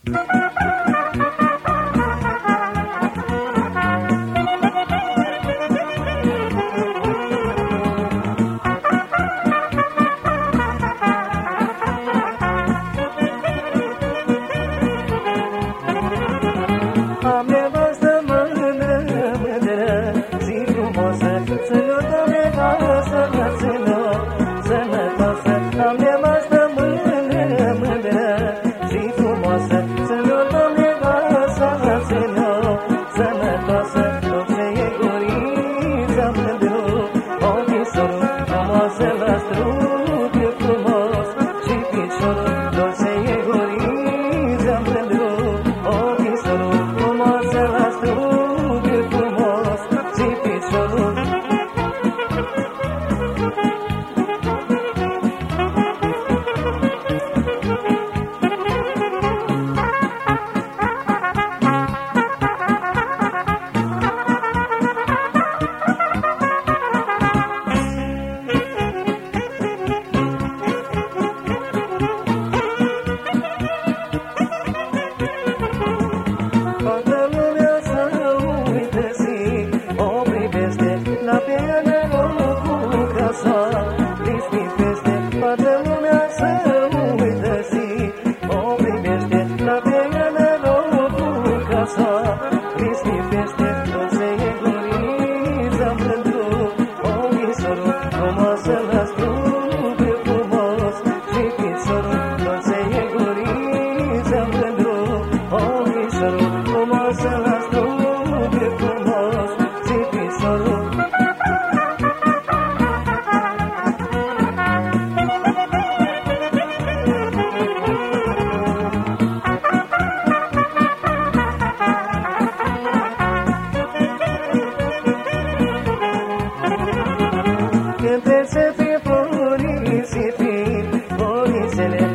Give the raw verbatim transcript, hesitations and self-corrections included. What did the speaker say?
Am nevastă mândră, mândră, zi frumoasă, să-i-o dă nevastă, țină sănătoasă. Am nevastă mândră, mândră, zi frumoasă, să-i-o dă nevastă, țină sănătoasă. Dulce e gurița mândru, ochișorul frumoasă la strup e frumos și piciorul. Dulce e gurița mândru, ochișorul frumoasă la strup e frumos și piciorul. Toată lumea să uită zi, o privește la piele locul casa, risnipește. Toată lumea să uită zi, o privește la piele locul casa, risnipește. Dulce e gurița mândru, ochișorul frumoasă la strup e frumos și piciorul. Dulce e gurița mândru, ochișorul frumoasă la strup e frumos și piciorul. Când să fie florii, să fie florițele